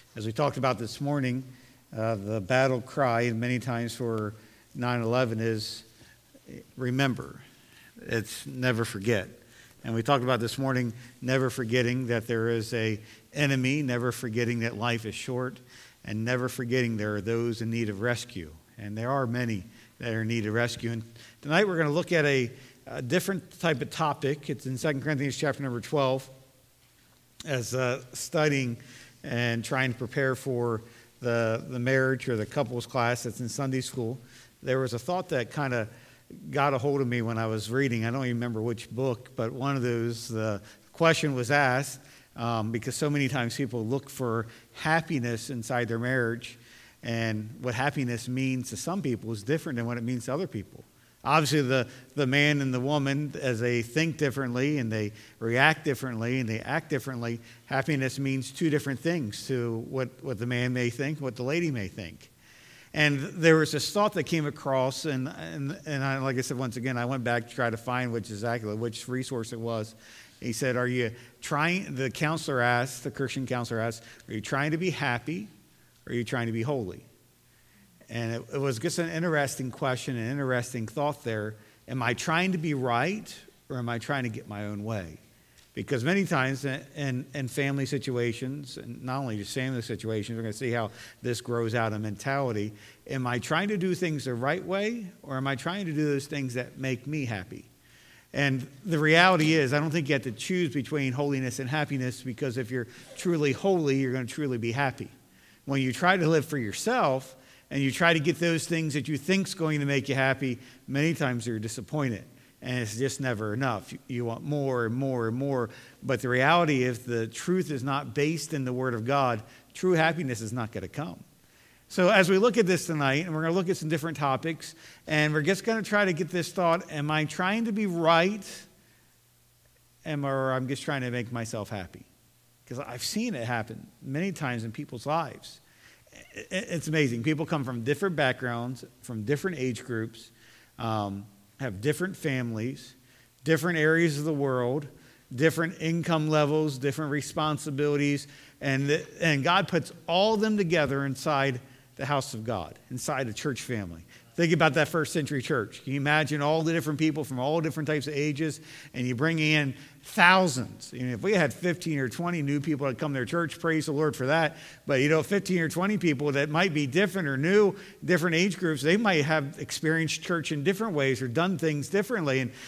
As we talked about this morning, the battle cry many times for 9/11 is remember. It's never forget. And we talked about this morning, never forgetting that there is an enemy, never forgetting that life is short, and never forgetting there are those in need of rescue. And there are many that are in need of rescue. And tonight we're going to look at a different type of topic. It's in 2 Corinthians chapter number 12. As studying and trying to prepare for the marriage or the couples class that's in Sunday school, there was a thought that kind of got a hold of me when I was reading. I don't even remember which book, but one of those, the question was asked, because so many times people look for happiness inside their marriage, and what happiness means to some people is different than what it means to other people. Obviously, the man and the woman, as they think differently and they react differently and they act differently, happiness means two different things to what the man may think, what the lady may think. And there was this thought that came across, and I, like I said, once again, I went back to try to find which resource it was. He said, are you trying, the Christian counselor asked, are you trying to be happy or are you trying to be holy? And it was just an interesting question, an interesting thought there. Am I trying to be right or am I trying to get my own way? Because many times in family situations, and not only just family situations, we're going to see how this grows out of mentality. Am I trying to do things the right way or am I trying to do those things that make me happy? And the reality is, I don't think you have to choose between holiness and happiness, because if you're truly holy, you're going to truly be happy. When you try to live for yourself, and you try to get those things that you think's going to make you happy, many times you're disappointed. And it's just never enough. You want more and more and more. But the reality, if the truth is not based in the Word of God, true happiness is not going to come. So as we look at this tonight, and we're going to look at some different topics, and we're just going to try to get this thought, am I trying to be right, or I'm just trying to make myself happy? Because I've seen it happen many times in people's lives. It's amazing. People come from different backgrounds, from different age groups, have different families, different areas of the world, different income levels, different responsibilities, and God puts all of them together inside the house of God, inside a church family. Think about that first century church. Can you imagine all the different people from all different types of ages, and you bring in thousands? If we had 15 or 20 new people that come to their church, praise the Lord for that. But 15 or 20 people that might be different or new, different age groups, they might have experienced church in different ways or done things differently. And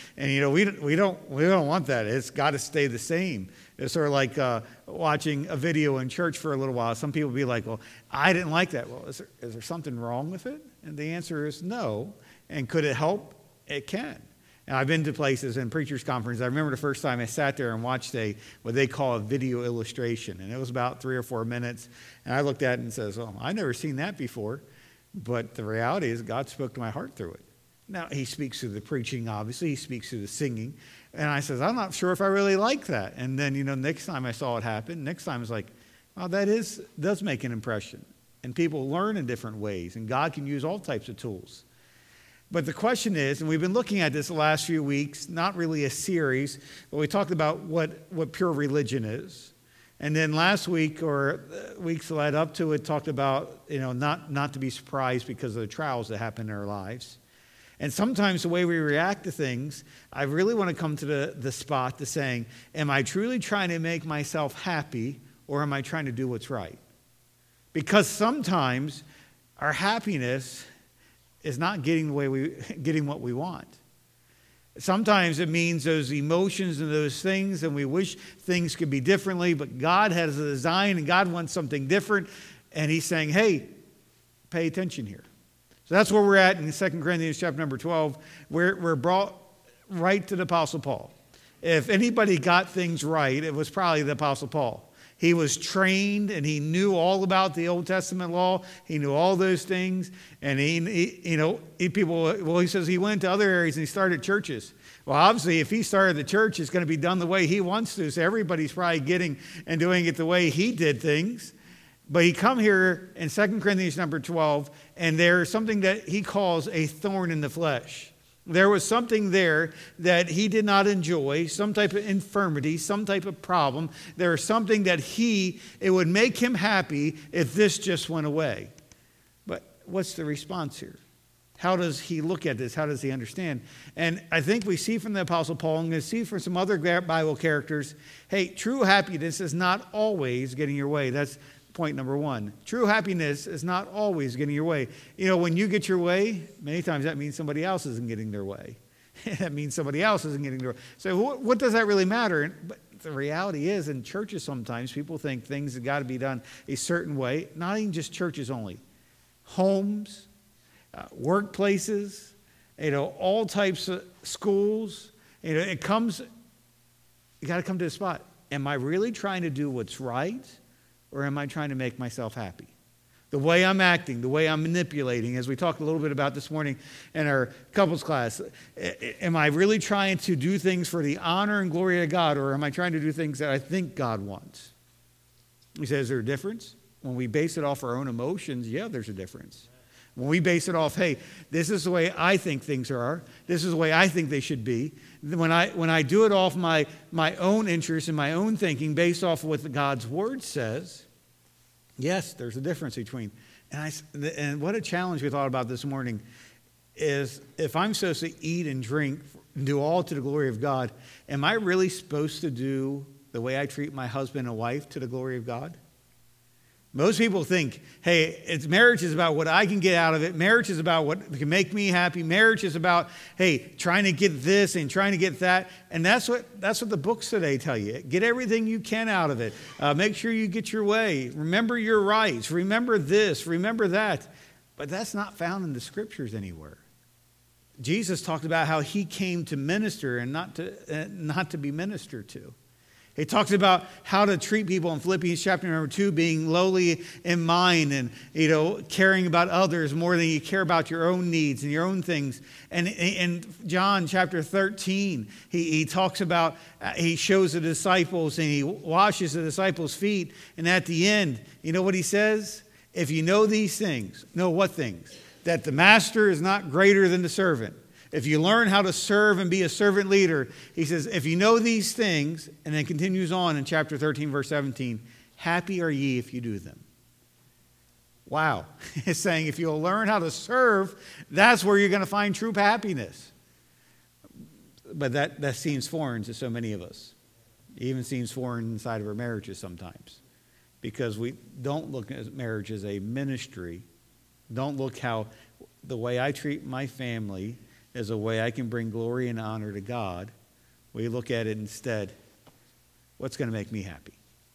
we don't want that. It's got to stay the same. It's sort of like watching a video in church for a little while. Some people be like, well, I didn't like that. Well, is there something wrong with it? And the answer is no. And could it help? It can. And I've been to places in preachers' conference. I remember the first time I sat there and watched what they call a video illustration. And it was about 3 or 4 minutes. And I looked at it and says, oh, I've never seen that before. But the reality is God spoke to my heart through it. Now, he speaks through the preaching, obviously. He speaks through the singing. And I says, I'm not sure if I really like that. And then, next time I saw it happen, next time it's like, oh, does make an impression. And people learn in different ways. And God can use all types of tools. But the question is, and we've been looking at this the last few weeks, not really a series, but we talked about what pure religion is. And then last week, or weeks that led up to it, talked about, not to be surprised because of the trials that happen in our lives. And sometimes the way we react to things, I really want to come to the spot to saying, am I truly trying to make myself happy, or am I trying to do what's right? Because sometimes our happiness is not getting what we want. Sometimes it means those emotions and those things, and we wish things could be differently, but God has a design and God wants something different, and he's saying, hey, pay attention here. So that's where we're at in 2 Corinthians chapter number 12. We're brought right to the Apostle Paul. If anybody got things right, it was probably the Apostle Paul. He was trained and he knew all about the Old Testament law. He knew all those things. And he says he went to other areas and he started churches. Well, obviously, if he started the church, it's going to be done the way he wants to. So everybody's probably getting and doing it the way he did things. But he come here in 2 Corinthians number 12, and there's something that he calls a thorn in the flesh. There was something there that he did not enjoy, some type of infirmity, some type of problem. There was something that it would make him happy if this just went away. But what's the response here? How does he look at this? How does he understand? And I think we see from the Apostle Paul, and going to see from some other Bible characters, hey, true happiness is not always getting your way. That's point number one. True happiness is not always getting your way. You know, when you get your way, many times that means somebody else isn't getting their way. That means somebody else isn't getting their way. So what does that really matter? But the reality is, in churches sometimes, people think things have got to be done a certain way. Not even just churches only. Homes, workplaces, all types of schools. You got to come to a spot. Am I really trying to do what's right? Or am I trying to make myself happy? The way I'm acting, the way I'm manipulating, as we talked a little bit about this morning in our couples class, am I really trying to do things for the honor and glory of God, or am I trying to do things that I think God wants? He says, is there a difference? When we base it off our own emotions, yeah, there's a difference. When we base it off, hey, this is the way I think things are, this is the way I think they should be, when I do it off my own interests and my own thinking based off of what God's Word says, yes, there's a difference between. And what a challenge we thought about this morning is, if I'm supposed to eat and drink and do all to the glory of God, am I really supposed to do the way I treat my husband and wife to the glory of God? Most people think, hey, marriage is about what I can get out of it. Marriage is about what can make me happy. Marriage is about, hey, trying to get this and trying to get that. And that's what the books today tell you. Get everything you can out of it. Make sure you get your way. Remember your rights. Remember this. Remember that. But that's not found in the scriptures anywhere. Jesus talked about how he came to minister and not to be ministered to. He talks about how to treat people in Philippians chapter number 2, being lowly in mind and, caring about others more than you care about your own needs and your own things. And in John chapter 13, he talks about, he shows the disciples and he washes the disciples' feet. And at the end, you know what he says? If you know these things, know what things? That the master is not greater than the servant. If you learn how to serve and be a servant leader, he says, if you know these things, and then continues on in chapter 13, verse 17, happy are ye if you do them. Wow. It's saying if you'll learn how to serve, that's where you're going to find true happiness. But that seems foreign to so many of us. It even seems foreign inside of our marriages sometimes. Because we don't look at marriage as a ministry. Don't look how the way I treat my family as a way I can bring glory and honor to God. We look at it instead, what's going to make me happy?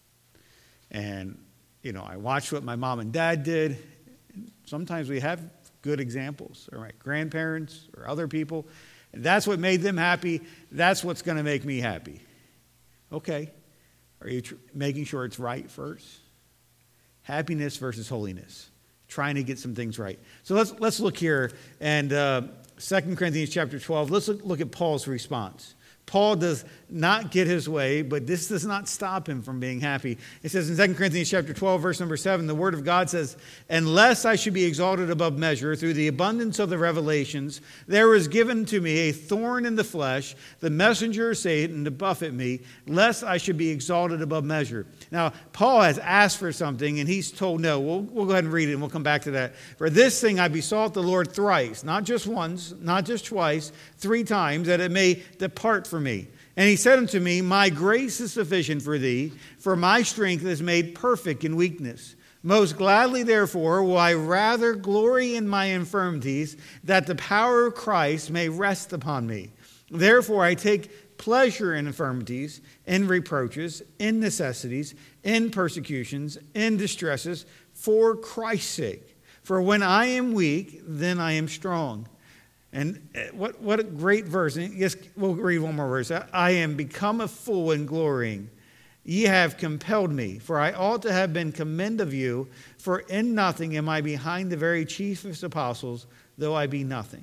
And, I watched what my mom and dad did. Sometimes we have good examples, all right, grandparents or other people. And that's what made them happy. That's what's going to make me happy. Okay. Are you making sure it's right first? Happiness versus holiness. Trying to get some things right. So let's look here and 2 Corinthians chapter 12, let's look at Paul's response. Paul does not get his way, but this does not stop him from being happy. It says in 2 Corinthians chapter 12, verse number 7, the word of God says, unless I should be exalted above measure through the abundance of the revelations, there was given to me a thorn in the flesh, the messenger of Satan to buffet me, lest I should be exalted above measure. Now, Paul has asked for something, and he's told no. We'll go ahead and read it, and we'll come back to that. For this thing I besought the Lord thrice, not just once, not just twice, 3 times, that it may depart from me. And he said unto me, my grace is sufficient for thee, for my strength is made perfect in weakness. Most gladly, therefore, will I rather glory in my infirmities, that the power of Christ may rest upon me. Therefore, I take pleasure in infirmities, in reproaches, in necessities, in persecutions, in distresses, for Christ's sake. For when I am weak, then I am strong. And what a great verse. And yes, we'll read one more verse. I am become a fool in glorying. Ye have compelled me, for I ought to have been commend of you, for in nothing am I behind the very chiefest apostles, though I be nothing.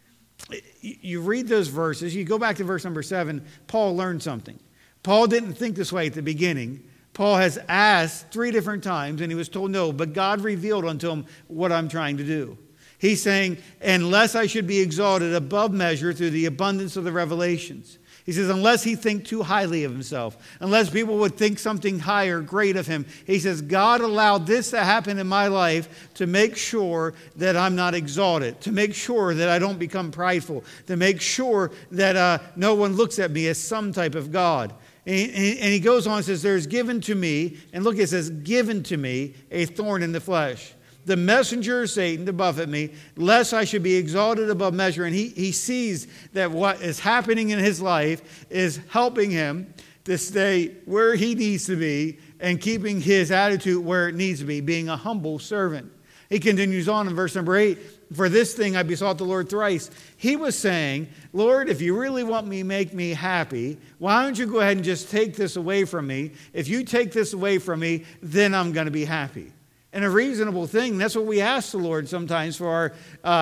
You read those verses, you go back to verse number 7, Paul learned something. Paul didn't think this way at the beginning. Paul has asked 3 different times, and he was told no, but God revealed unto him what I'm trying to do. He's saying, unless I should be exalted above measure through the abundance of the revelations. He says, unless he think too highly of himself, unless people would think something high or great of him. He says, God allowed this to happen in my life to make sure that I'm not exalted, to make sure that I don't become prideful, to make sure that no one looks at me as some type of God. And he goes on and says, there's given to me, and look, it says, given to me a thorn in the flesh, the messenger of Satan to buffet me, lest I should be exalted above measure. And he sees that what is happening in his life is helping him to stay where he needs to be and keeping his attitude where it needs to be, being a humble servant. He continues on in verse number 8, for this thing I besought the Lord thrice. He was saying, Lord, if you really want me, make me happy, why don't you go ahead and just take this away from me? If you take this away from me, then I'm going to be happy. And a reasonable thing, that's what we ask the Lord sometimes for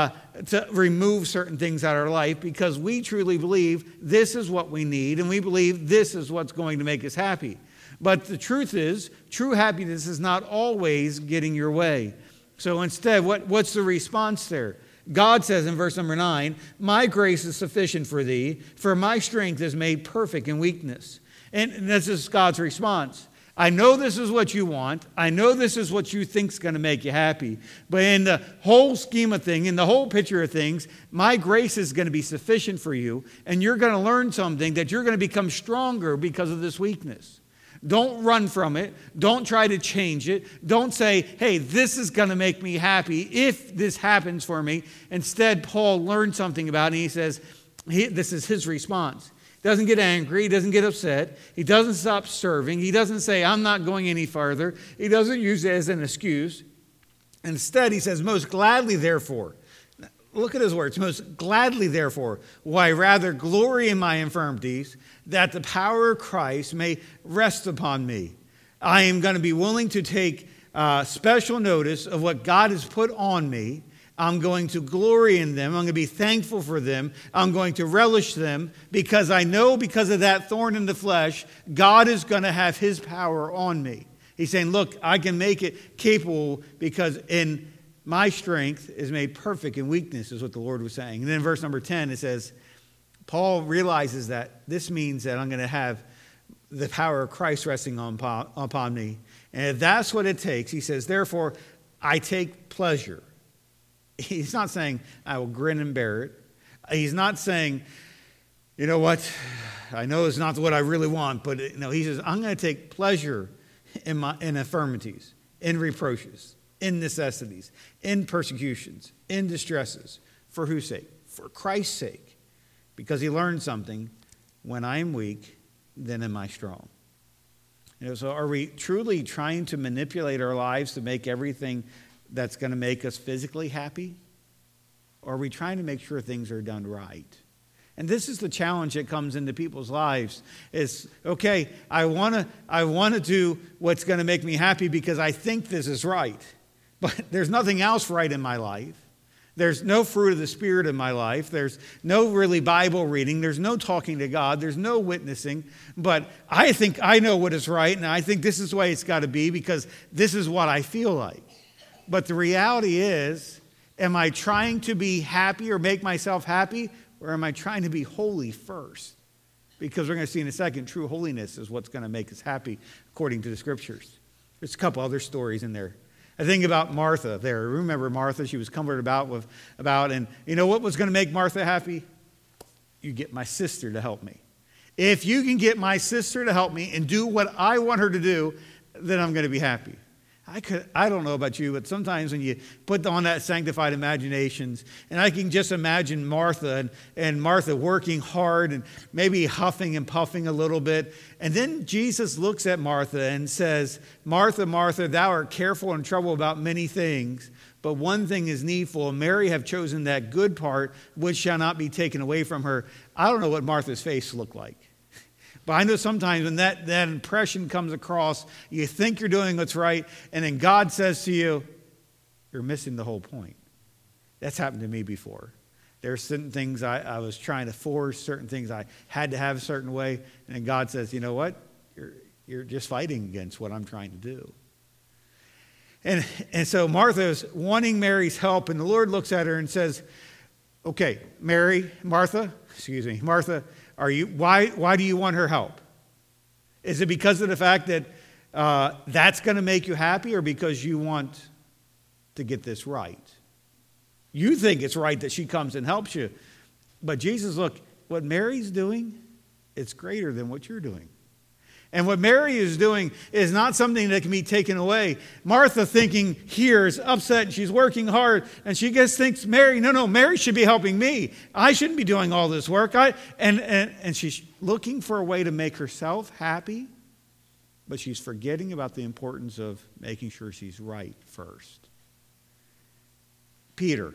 to remove certain things out of our life, because we truly believe this is what we need and we believe this is what's going to make us happy. But the truth is, true happiness is not always getting your way. So instead, what's the response there? God says in verse number 9, my grace is sufficient for thee, for my strength is made perfect in weakness. And this is God's response. I know this is what you want. I know this is what you think is going to make you happy. But in the whole scheme of things, in the whole picture of things, my grace is going to be sufficient for you. And you're going to learn something that you're going to become stronger because of this weakness. Don't run from it. Don't try to change it. Don't say, hey, this is going to make me happy if this happens for me. Instead, Paul learned something about it. And he says, this is his response. He doesn't get angry. He doesn't get upset. He doesn't stop serving. He doesn't say, I'm not going any farther. He doesn't use it as an excuse. Instead, he says, most gladly, therefore. Look at his words. Most gladly, therefore, will I rather glory in my infirmities, that the power of Christ may rest upon me. I am going to be willing to take special notice of what God has put on me. I'm going to glory in them. I'm going to be thankful for them. I'm going to relish them because I know because of that thorn in the flesh, God is going to have his power on me. He's saying, look, I can make it capable because in my strength is made perfect in weakness, is what the Lord was saying. And then in verse number 10, it says, Paul realizes that this means that I'm going to have the power of Christ resting upon me. And if that's what it takes, he says, therefore, I take pleasure. He's not saying, I will grin and bear it. He's not saying, you know what, I know it's not what I really want, but no, he says, I'm going to take pleasure in infirmities, in reproaches, in necessities, in persecutions, in distresses. For whose sake? For Christ's sake. Because he learned something, when I am weak, then am I strong. So are we truly trying to manipulate our lives to make everything that's going to make us physically happy? Or are we trying to make sure things are done right? And this is the challenge that comes into people's lives. Is, okay, I want to do what's going to make me happy because I think this is right. But there's nothing else right in my life. There's no fruit of the Spirit in my life. There's no really Bible reading. There's no talking to God. There's no witnessing. But I think I know what is right, and I think this is the way it's got to be because this is what I feel like. But the reality is, am I trying to be happy or make myself happy, or am I trying to be holy first? Because we're going to see in a second, true holiness is what's going to make us happy according to the Scriptures. There's a couple other stories in there. I think about Martha there. Remember Martha? She was comforted about, and you know what was going to make Martha happy? You get my sister to help me. If you can get my sister to help me and do what I want her to do, then I'm going to be happy. I don't know about you, but sometimes when you put on that sanctified imaginations, and I can just imagine Martha and Martha working hard and maybe huffing and puffing a little bit. And then Jesus looks at Martha and says, Martha, Martha, thou art careful and troubled about many things, but one thing is needful, and Mary have chosen that good part, which shall not be taken away from her. I don't know what Martha's face looked like. But I know sometimes when that impression comes across, you think you're doing what's right, and then God says to you, you're missing the whole point. That's happened to me before. There are certain things I was trying to force, certain things I had to have a certain way, and then God says, you know what? You're just fighting against what I'm trying to do. And so Martha is wanting Mary's help, and the Lord looks at her and says, okay, Martha, why do you want her help? Is it because of the fact that that's going to make you happy, or because you want to get this right? You think it's right that she comes and helps you. But Jesus, look, what Mary's doing, it's greater than what you're doing. And what Mary is doing is not something that can be taken away. Martha thinking here is upset and she's working hard, and she just thinks, Mary should be helping me. I shouldn't be doing all this work. And she's looking for a way to make herself happy, but she's forgetting about the importance of making sure she's right first. Peter.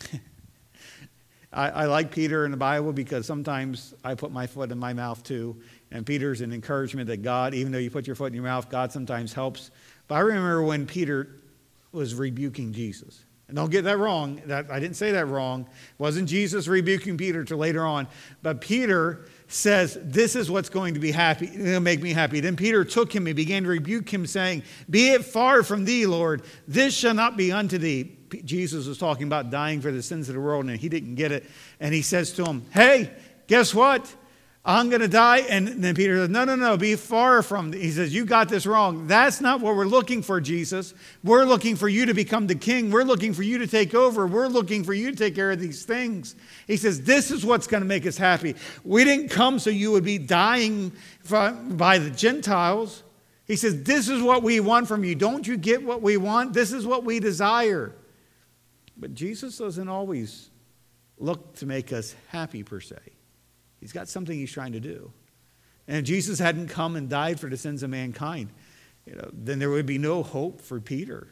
I like Peter in the Bible because sometimes I put my foot in my mouth too. And Peter's an encouragement that God, even though you put your foot in your mouth, God sometimes helps. But I remember when Peter was rebuking Jesus. And don't get that wrong. I didn't say that wrong. It wasn't Jesus rebuking Peter till later on. But Peter says, this is what's going to make me happy. Then Peter took him and began to rebuke him, saying, be it far from thee, Lord. This shall not be unto thee. Jesus was talking about dying for the sins of the world, and he didn't get it. And he says to him, hey, guess what? I'm going to die. And then Peter says, no, be far from thee. He says, you got this wrong. That's not what we're looking for, Jesus. We're looking for you to become the king. We're looking for you to take over. We're looking for you to take care of these things. He says, this is what's going to make us happy. We didn't come so you would be dying by the Gentiles. He says, this is what we want from you. Don't you get what we want? This is what we desire. But Jesus doesn't always look to make us happy per se. He's got something he's trying to do. And if Jesus hadn't come and died for the sins of mankind, then there would be no hope for Peter.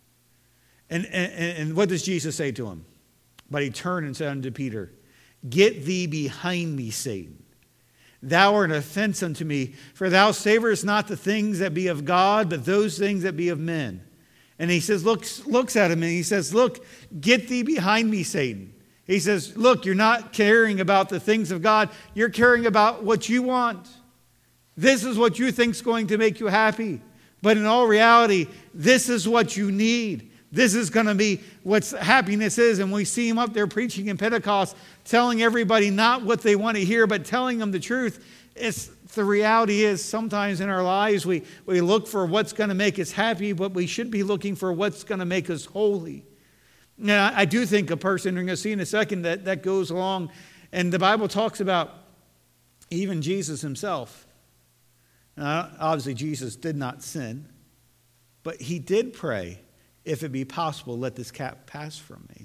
And what does Jesus say to him? But he turned and said unto Peter, get thee behind me, Satan. Thou art an offense unto me, for thou savorest not the things that be of God, but those things that be of men. And he says, looks at him and he says, look, get thee behind me, Satan. He says, look, you're not caring about the things of God. You're caring about what you want. This is what you think is going to make you happy. But in all reality, this is what you need. This is going to be what happiness is. And we see him up there preaching in Pentecost, telling everybody not what they want to hear, but telling them the truth. The reality is sometimes in our lives we look for what's going to make us happy, but we should be looking for what's going to make us holy. Now, I do think a person, we're going to see in a second, that goes along. And the Bible talks about even Jesus himself. Now, obviously, Jesus did not sin, but he did pray, if it be possible, let this cup pass from me.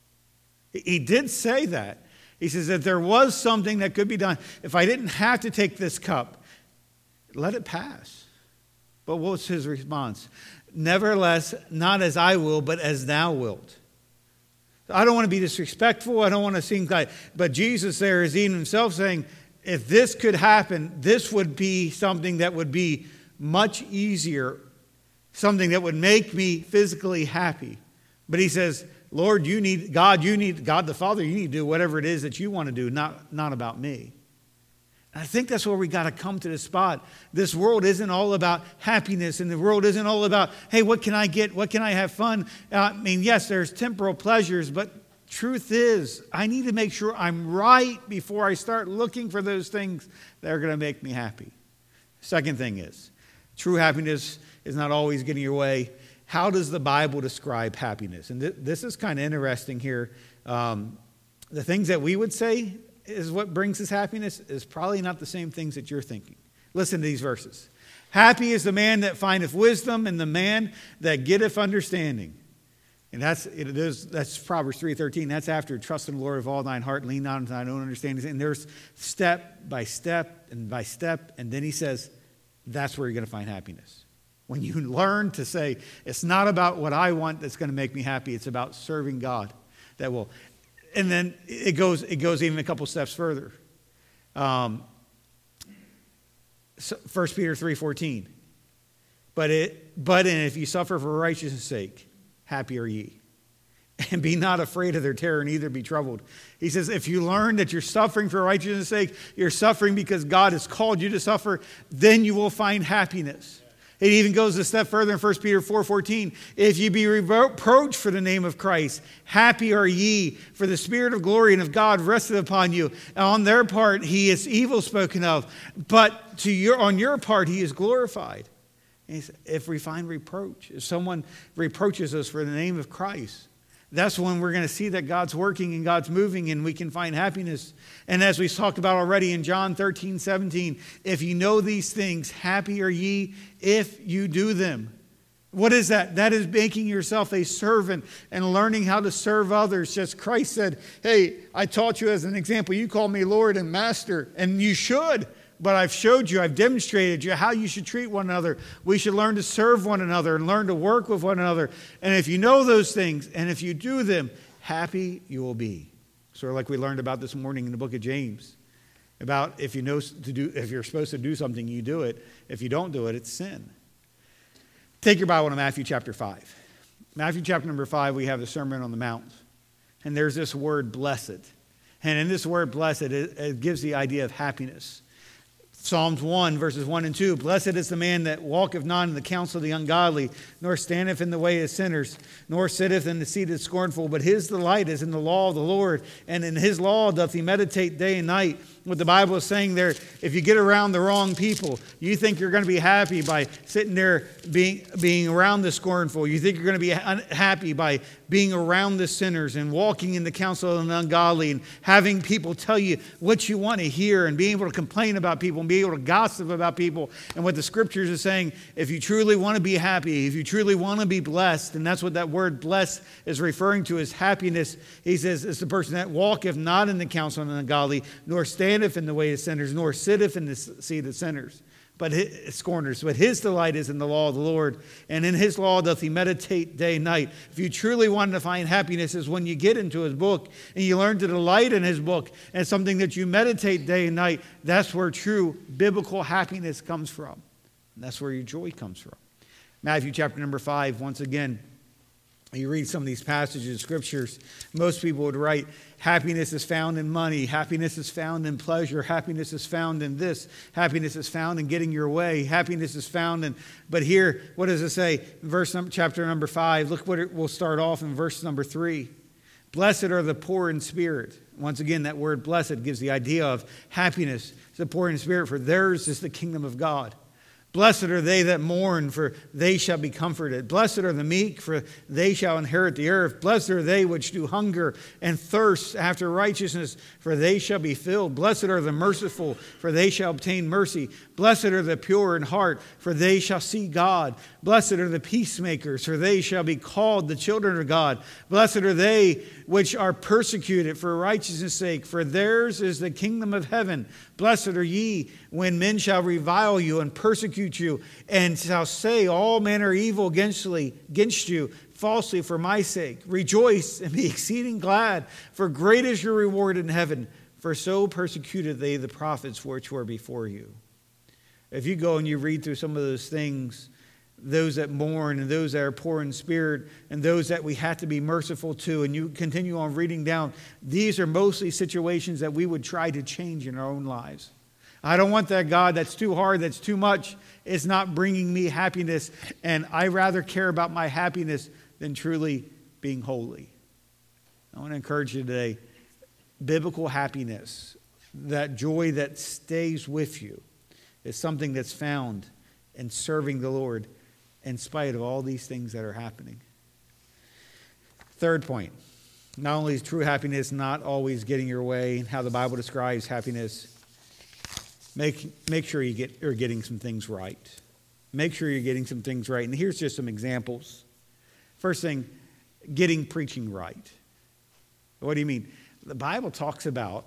He did say that. He says that there was something that could be done. If I didn't have to take this cup, let it pass. But what was his response? Nevertheless, not as I will, but as thou wilt. I don't want to be disrespectful. I don't want to seem like, but Jesus there is even himself saying, if this could happen, this would be something that would be much easier, something that would make me physically happy. But he says, Lord, God the Father, you need to do whatever it is that you want to do, not about me. And I think that's where we got to come to this spot. This world isn't all about happiness, and the world isn't all about, hey, what can I get? What can I have fun? Yes, there's temporal pleasures, but truth is, I need to make sure I'm right before I start looking for those things that are going to make me happy. Second thing is, true happiness is not always getting your way. How does the Bible describe happiness? And this is kind of interesting here. The things that we would say is what brings us happiness is probably not the same things that you're thinking. Listen to these verses. Happy is the man that findeth wisdom, and the man that getteth understanding. And that's Proverbs 3:13. That's after trust in the Lord with all thine heart, lean not on thine own understanding. And there's step by step and by step. And then he says, that's where you're going to find happiness. When you learn to say, it's not about what I want that's going to make me happy. It's about serving God that will. And then it goes even a couple steps further. 1 Peter 3:14. But if you suffer for righteousness' sake, happy are ye. And be not afraid of their terror, neither be troubled. He says, if you learn that you're suffering for righteousness' sake, you're suffering because God has called you to suffer, then you will find happiness. It even goes a step further in 1 Peter 4:14. If ye be reproached for the name of Christ, happy are ye, for the Spirit of glory and of God resteth upon you. And on their part he is evil spoken of, but on your part he is glorified. And if we find reproach, if someone reproaches us for the name of Christ, that's when we're going to see that God's working and God's moving and we can find happiness. And as we talked about already in John 13:17, if you know these things, happy are ye if you do them. What is that? That is making yourself a servant and learning how to serve others. Just Christ said, hey, I taught you as an example. You call me Lord and Master, and you should. But I've showed you, I've demonstrated you how you should treat one another. We should learn to serve one another and learn to work with one another. And if you know those things and if you do them, happy you will be. Sort of like we learned about this morning in the book of James. About if you're supposed to do something, you do it. If you don't do it, it's sin. Take your Bible to Matthew chapter 5. Matthew chapter number 5, we have the Sermon on the Mount. And there's this word blessed. And in this word blessed, it gives the idea of happiness. Psalms 1, verses 1 and 2. Blessed is the man that walketh not in the counsel of the ungodly, nor standeth in the way of sinners, nor sitteth in the seat of the scornful. But his delight is in the law of the Lord, and in his law doth he meditate day and night. What the Bible is saying there, if you get around the wrong people, you think you're going to be happy by sitting there being around the scornful. You think you're going to be happy by being around the sinners and walking in the counsel of the ungodly and having people tell you what you want to hear and being able to complain about people and being able to gossip about people. And what the scriptures are saying, if you truly want to be happy, if you truly want to be blessed, and that's what that word blessed is referring to, is happiness. He says it's the person that walketh not in the counsel of the ungodly, nor standeth in the way of sinners, nor sitteth in the seat of sinners, but scorners. But his delight is in the law of the Lord, and in his law doth he meditate day and night. If you truly want to find happiness, is when you get into his book and you learn to delight in his book and something that you meditate day and night. That's where true biblical happiness comes from. And that's where your joy comes from. Matthew chapter number 5, once again, you read some of these passages of scriptures, most people would write, happiness is found in money, happiness is found in pleasure, happiness is found in this, happiness is found in getting your way, happiness is found in, but here, what does it say? Chapter number 5, look what we'll start off in verse number 3. Blessed are the poor in spirit. Once again, that word blessed gives the idea of happiness. The poor in spirit, for theirs is the kingdom of God. Blessed are they that mourn, for they shall be comforted. Blessed are the meek, for they shall inherit the earth. Blessed are they which do hunger and thirst after righteousness, for they shall be filled. Blessed are the merciful, for they shall obtain mercy. Blessed are the pure in heart, for they shall see God. Blessed are the peacemakers, for they shall be called the children of God. Blessed are they which are persecuted for righteousness' sake, for theirs is the kingdom of heaven. Blessed are ye when men shall revile you and persecute you, and shall say all manner of evil against you falsely for my sake. Rejoice and be exceeding glad, for great is your reward in heaven. For so persecuted they the prophets which were before you. If you go and you read through some of those things, those that mourn and those that are poor in spirit and those that we have to be merciful to, and you continue on reading down, these are mostly situations that we would try to change in our own lives. I don't want that God that's too hard, that's too much. It's not bringing me happiness, and I rather care about my happiness than truly being holy. I want to encourage you today, biblical happiness, that joy that stays with you, is something that's found in serving the Lord in spite of all these things that are happening. Third point, not only is true happiness not always getting your way, how the Bible describes happiness, make sure you're getting some things right. Make sure you're getting some things right. And here's just some examples. First thing, getting preaching right. What do you mean? The Bible talks about,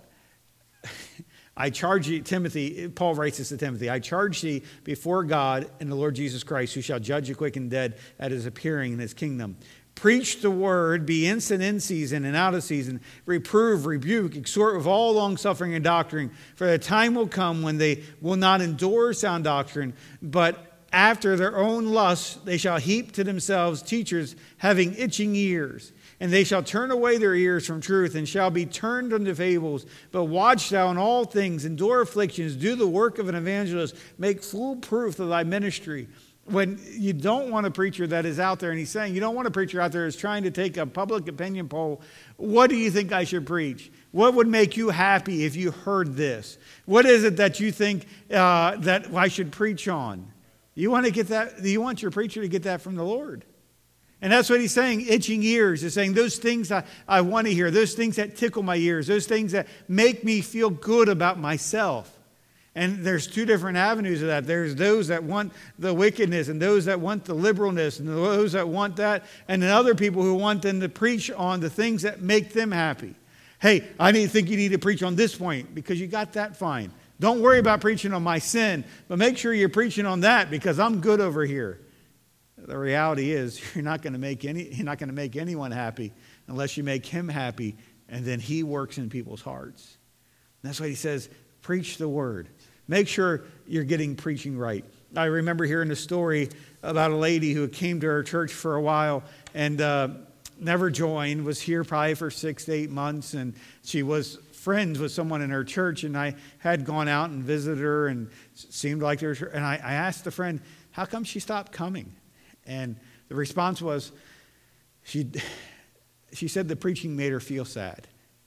I charge you, Timothy, Paul writes this to Timothy, I charge thee before God and the Lord Jesus Christ, who shall judge the quick and dead at his appearing in his kingdom. Preach the word, be instant in season and out of season, reprove, rebuke, exhort with all longsuffering and doctrine, for the time will come when they will not endure sound doctrine, but after their own lusts they shall heap to themselves teachers having itching ears. And they shall turn away their ears from truth, and shall be turned unto fables. But watch thou in all things, endure afflictions, do the work of an evangelist, make full proof of thy ministry. when you don't want a preacher that is out there, and he's saying you don't want a preacher out there who's trying to take a public opinion poll, what do you think I should preach? What would make you happy if you heard this? What is it that you think that I should preach on? You want to get that? You want your preacher to get that from the Lord. And that's what he's saying, itching ears. He's saying those things I want to hear, those things that tickle my ears, those things that make me feel good about myself. And there's two different avenues of that. There's those that want the wickedness and those that want the liberalness and those that want that. And then other people who want them to preach on the things that make them happy. Hey, I think you need to preach on this point because you got that fine. Don't worry about preaching on my sin, but make sure you're preaching on that because I'm good over here. The reality is you're not going to make anyone happy unless you make him happy, and then he works in people's hearts. And that's why he says, preach the word. Make sure you're getting preaching right. I remember hearing a story about a lady who came to our church for a while and never joined, was here probably for 6 to 8 months, and she was friends with someone in her church, and I had gone out and visited her, and it seemed like there was, and I asked the friend, how come she stopped coming? And the response was, she said the preaching made her feel sad.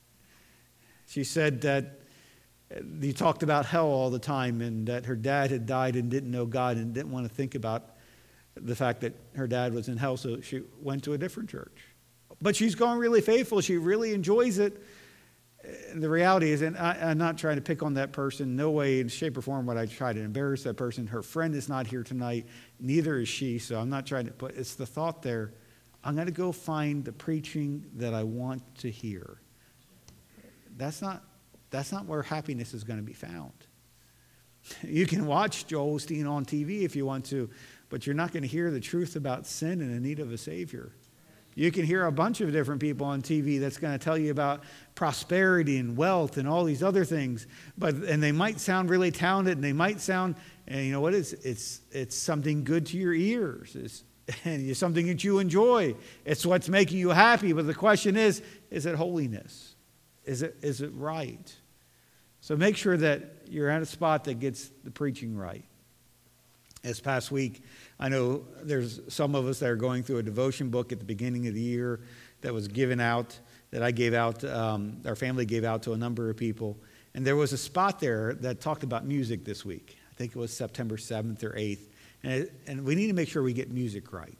She said that he talked about hell all the time and that her dad had died and didn't know God and didn't want to think about the fact that her dad was in hell, so she went to a different church. But she's gone really faithful. She really enjoys it. And the reality is, and I'm not trying to pick on that person, no way in shape or form would I try to embarrass that person. Her friend is not here tonight, neither is she, so I'm not trying to, but it's the thought there, I'm going to go find the preaching that I want to hear. That's not where happiness is going to be found. You can watch Joel Osteen on TV if you want to, but you're not going to hear the truth about sin and the need of a Savior. You can hear a bunch of different people on TV that's going to tell you about prosperity and wealth and all these other things, and they might sound really talented, and they might sound, and you know what? It's something good to your ears. It's something that you enjoy. It's what's making you happy. But the question is it holiness? Is it right? So make sure that you're at a spot that gets the preaching right. This past week, I know there's some of us that are going through a devotion book at the beginning of the year that was given out, that I gave out, our family gave out to a number of people. And there was a spot there that talked about music this week. I think it was September 7th or 8th. And we need to make sure we get music right.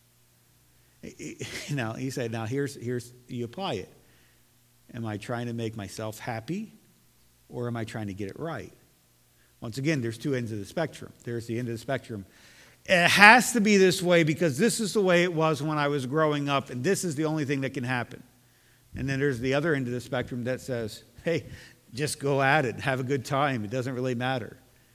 Now, he said, now here's you apply it. Am I trying to make myself happy or am I trying to get it right? Once again, there's two ends of the spectrum. There's the end of the spectrum. It has to be this way because this is the way it was when I was growing up, and this is the only thing that can happen. And then there's the other end of the spectrum that says, hey, just go at it, have a good time. It doesn't really matter.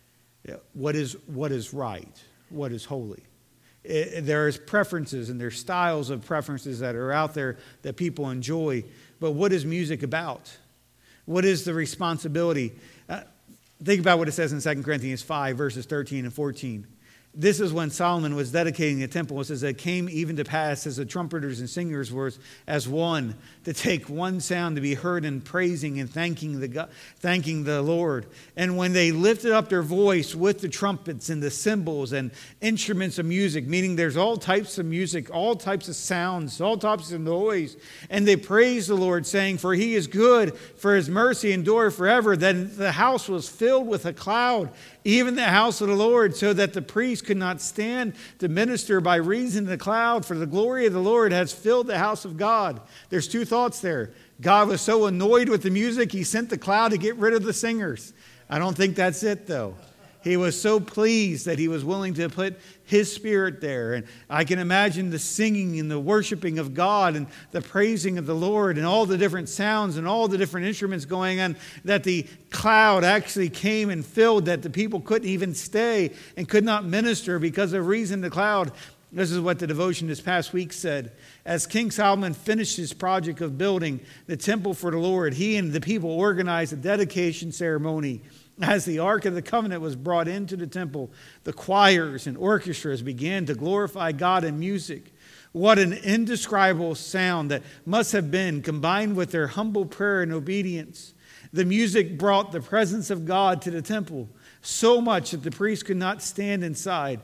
What is right? What is holy? There's preferences and there's styles of preferences that are out there that people enjoy. But what is music about? What is the responsibility? Think about what it says in 2 Corinthians 5, verses 13 and 14. This is when Solomon was dedicating the temple. It says, it came even to pass as the trumpeters and singers were as one, to take one sound to be heard in praising and thanking the Lord. And when they lifted up their voice with the trumpets and the cymbals and instruments of music, meaning there's all types of music, all types of sounds, all types of noise, and they praised the Lord, saying, for he is good, for his mercy endure forever. Then the house was filled with a cloud, even the house of the Lord, so that the priest could not stand to minister by reason of the cloud, for the glory of the Lord has filled the house of God. There's two thoughts there. God was so annoyed with the music, he sent the cloud to get rid of the singers. I don't think that's it, though. He was so pleased that he was willing to put his spirit there. And I can imagine the singing and the worshiping of God and the praising of the Lord and all the different sounds and all the different instruments going on, that the cloud actually came and filled, that the people couldn't even stay and could not minister because of reason the cloud. This is what the devotion this past week said. As King Solomon finished his project of building the temple for the Lord, he and the people organized a dedication ceremony. As the Ark of the Covenant was brought into the temple, the choirs and orchestras began to glorify God in music. What an indescribable sound that must have been, combined with their humble prayer and obedience. The music brought the presence of God to the temple, so much that the priest could not stand inside.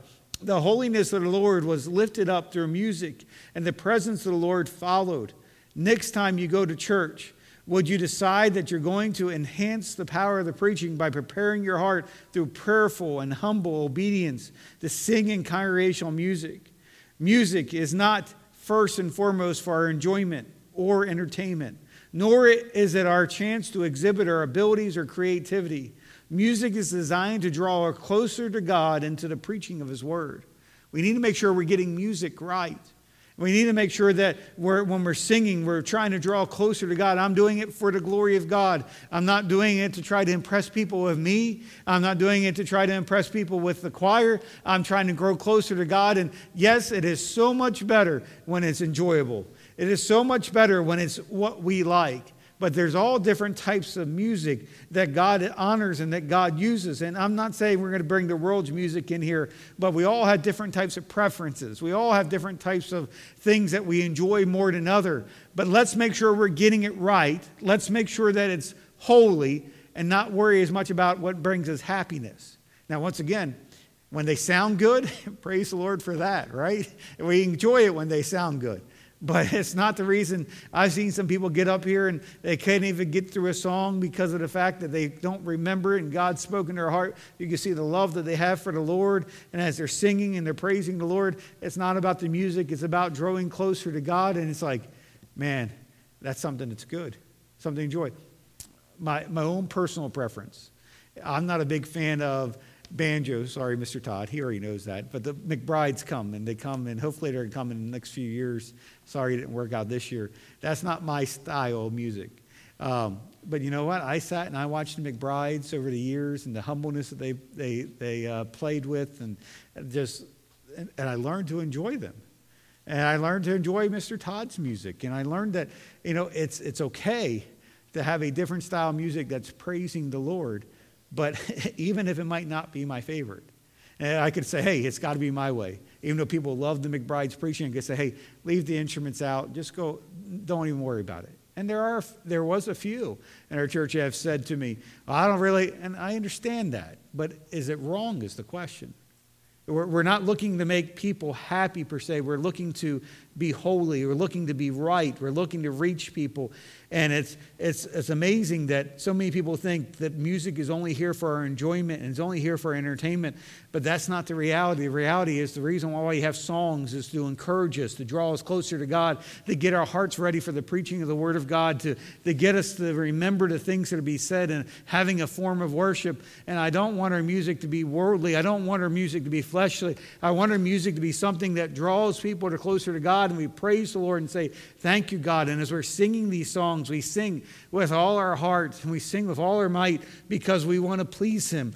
The holiness of the Lord was lifted up through music, and the presence of the Lord followed. Next time you go to church, would you decide that you're going to enhance the power of the preaching by preparing your heart through prayerful and humble obedience to sing in congregational music? Music is not first and foremost for our enjoyment or entertainment, nor is it our chance to exhibit our abilities or creativity. Music is designed to draw us closer to God and to the preaching of His Word. We need to make sure we're getting music right. We need to make sure that when we're singing, we're trying to draw closer to God. I'm doing it for the glory of God. I'm not doing it to try to impress people with me. I'm not doing it to try to impress people with the choir. I'm trying to grow closer to God. And yes, it is so much better when it's enjoyable. It is so much better when it's what we like. But there's all different types of music that God honors and that God uses. And I'm not saying we're going to bring the world's music in here, but we all have different types of preferences. We all have different types of things that we enjoy more than other. But let's make sure we're getting it right. Let's make sure that it's holy and not worry as much about what brings us happiness. Now, once again, when they sound good, praise the Lord for that, right? We enjoy it when they sound good. But it's not the reason. I've seen some people get up here and they can't even get through a song because of the fact that they don't remember it and God spoke in their heart. You can see the love that they have for the Lord. And as they're singing and they're praising the Lord, it's not about the music. It's about drawing closer to God. And it's like, man, that's something that's good, something to enjoy. My own personal preference. I'm not a big fan of banjo. Sorry, Mr. Todd. He already knows that. But the McBrides come, and they come, and hopefully they're going to come in the next few years. Sorry it didn't work out this year. That's not my style of music. But you know what? I sat and I watched the McBrides over the years and the humbleness that they played with, and I learned to enjoy them. And I learned to enjoy Mr. Todd's music. And I learned that, it's okay to have a different style of music that's praising the Lord. But even if it might not be my favorite, and I could say, hey, it's got to be my way. Even though people love the McBride's preaching, I could say, hey, leave the instruments out. Just go. Don't even worry about it. And there was a few in our church that have said to me, I don't really, and I understand that. But is it wrong is the question. We're not looking to make people happy per se. We're looking to be holy. We're looking to be right. We're looking to reach people. And it's amazing that so many people think that music is only here for our enjoyment and it's only here for our entertainment. But that's not the reality. The reality is the reason why we have songs is to encourage us, to draw us closer to God, to get our hearts ready for the preaching of the Word of God, to get us to remember the things that are be said and having a form of worship. And I don't want our music to be worldly. I don't want our music to be fleshly. I want our music to be something that draws people to closer to God, and we praise the Lord and say, thank you, God. And as we're singing these songs, we sing with all our hearts and we sing with all our might because we want to please Him.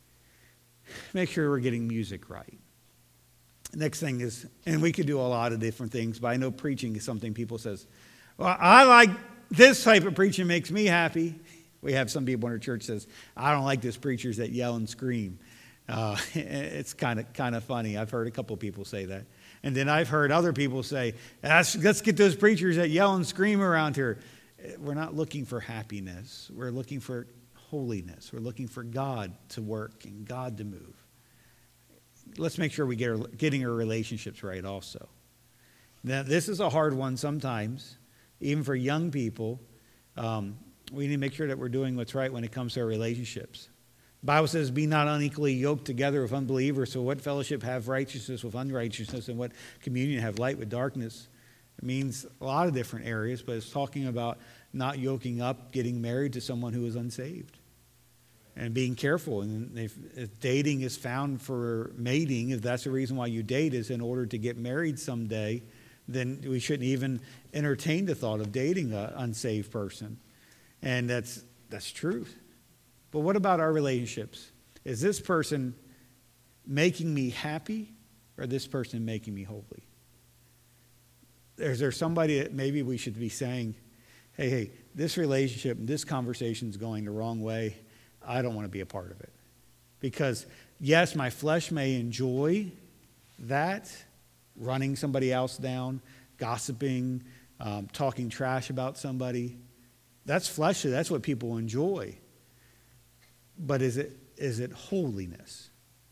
Make sure we're getting music right. Next thing is, and we could do a lot of different things, but I know preaching is something people says, well, I like this type of preaching, makes me happy. We have some people in our church says, I don't like those preachers that yell and scream. It's kind of funny. I've heard a couple of people say that. And then I've heard other people say, let's get those preachers that yell and scream around here. We're not looking for happiness. We're looking for holiness. We're looking for God to work and God to move. Let's make sure we getting our relationships right also. Now, this is a hard one sometimes, even for young people. We need to make sure that we're doing what's right when it comes to our relationships. The Bible says, be not unequally yoked together with unbelievers. So what fellowship have righteousness with unrighteousness, and what communion have light with darkness? It means a lot of different areas, but it's talking about not yoking up, getting married to someone who is unsaved. And being careful. And if dating is found for mating, if that's the reason why you date is in order to get married someday, then we shouldn't even entertain the thought of dating an unsaved person. And that's truth. But what about our relationships? Is this person making me happy, or this person making me holy? Is there somebody that maybe we should be saying, hey, this relationship, this conversation is going the wrong way. I don't want to be a part of it. Because, yes, my flesh may enjoy that, running somebody else down, gossiping, talking trash about somebody. That's fleshly. That's what people enjoy. But is it holiness?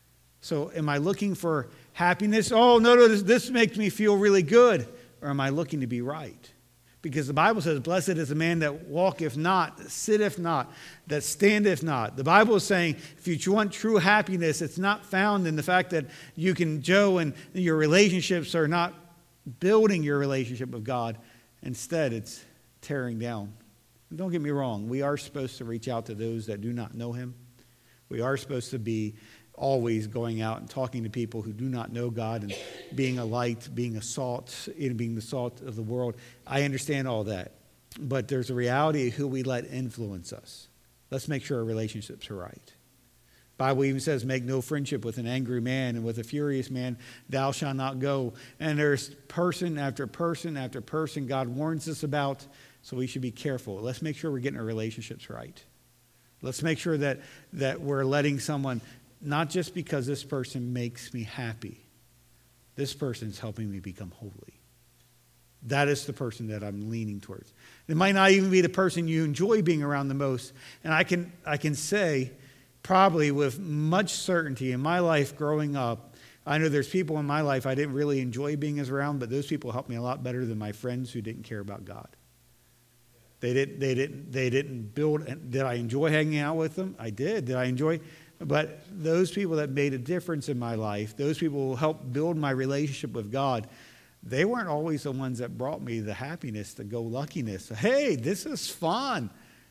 So am I looking for happiness? Oh, no, this makes me feel really good. Or am I looking to be right? Because the Bible says, blessed is the man that walketh not, that sitteth not, that standeth not. The Bible is saying, if you want true happiness, it's not found in the fact that you can, Joe, and your relationships are not building your relationship with God. Instead, it's tearing down. Don't get me wrong. We are supposed to reach out to those that do not know him. We are supposed to be always going out and talking to people who do not know God and being a light, being a salt, being the salt of the world. I understand all that. But there's a reality of who we let influence us. Let's make sure our relationships are right. The Bible even says, make no friendship with an angry man, and with a furious man thou shalt not go. And there's person after person after person God warns us about, so we should be careful. Let's make sure we're getting our relationships right. Let's make sure that we're letting someone, not just because this person makes me happy, this person's helping me become holy. That is the person that I'm leaning towards. It might not even be the person you enjoy being around the most. And I can say, probably with much certainty, in my life growing up, I know there's people in my life I didn't really enjoy being around, but those people helped me a lot better than my friends who didn't care about God. They didn't build. Did I enjoy hanging out with them? I did. Did I enjoy? But those people that made a difference in my life, those people who helped build my relationship with God, they weren't always the ones that brought me the happiness, the go-luckiness. Hey, this is fun.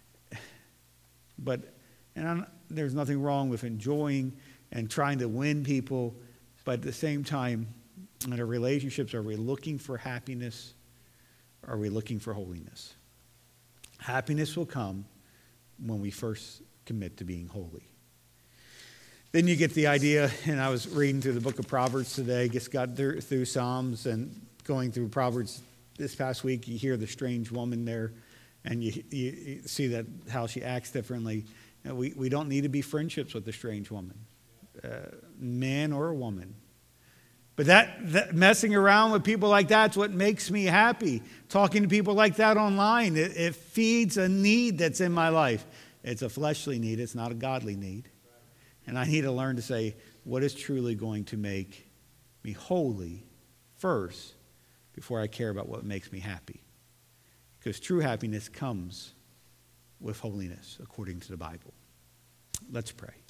There's nothing wrong with enjoying and trying to win people, but at the same time, in our relationships, are we looking for happiness? Or are we looking for holiness? Happiness will come when we first commit to being holy. Then you get the idea, and I was reading through the book of Proverbs today, just got through Psalms and going through Proverbs this past week. You hear the strange woman there, and you see that how she acts differently. We don't need to be friendships with the strange woman, man or woman. But that messing around with people like that's what makes me happy. Talking to people like that online, it feeds a need that's in my life. It's a fleshly need. It's not a godly need. And I need to learn to say, what is truly going to make me holy first before I care about what makes me happy? Because true happiness comes with holiness, according to the Bible. Let's pray.